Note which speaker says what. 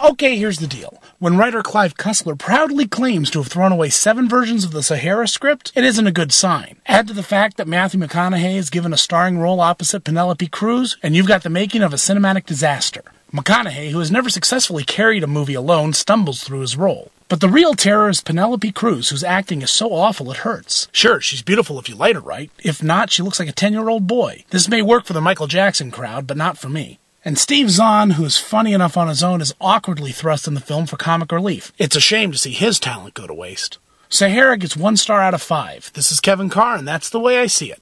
Speaker 1: Okay, here's the deal. When writer Clive Cussler proudly claims to have thrown away 7 versions of the Sahara script, it isn't a good sign. Add to the fact that Matthew McConaughey is given a starring role opposite Penelope Cruz, and you've got the making of a cinematic disaster. McConaughey, who has never successfully carried a movie alone, stumbles through his role. But the real terror is Penelope Cruz, whose acting is so awful it hurts. Sure, she's beautiful if you light her right. If not, she looks like a 10-year-old boy. This may work for the Michael Jackson crowd, but not for me. And Steve Zahn, who is funny enough on his own, is awkwardly thrust in the film for comic relief. It's a shame to see his talent go to waste. Sahara gets 1 star out of 5. This is Kevin Carr, and that's the way I see it.